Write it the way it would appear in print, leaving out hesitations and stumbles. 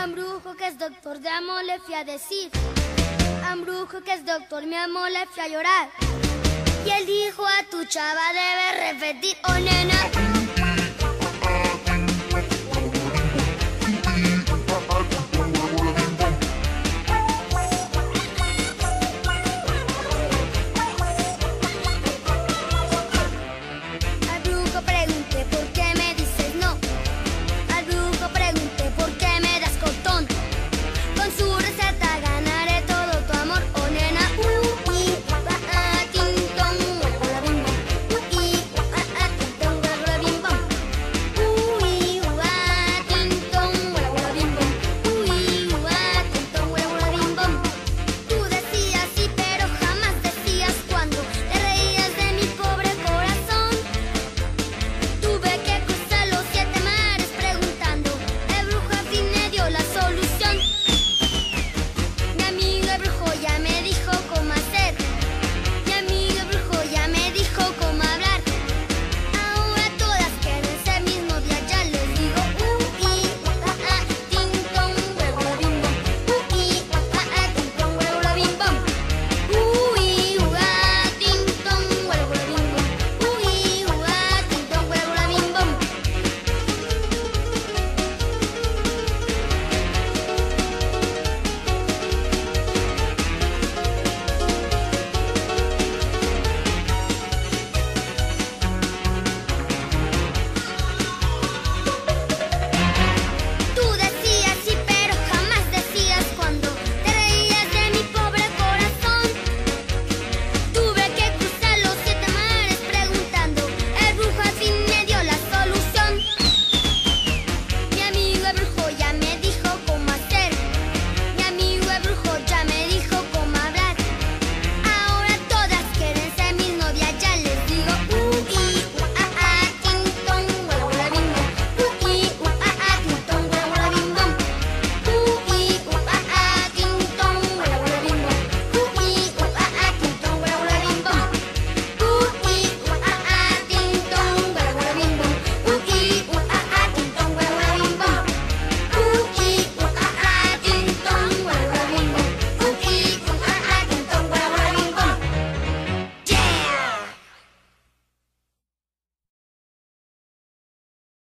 A un brujo que es doctor de amor le fui a decir. A un brujo que es doctor, mi amor, le fui a llorar. Y él dijo a tu chava debe repetir, oh nena.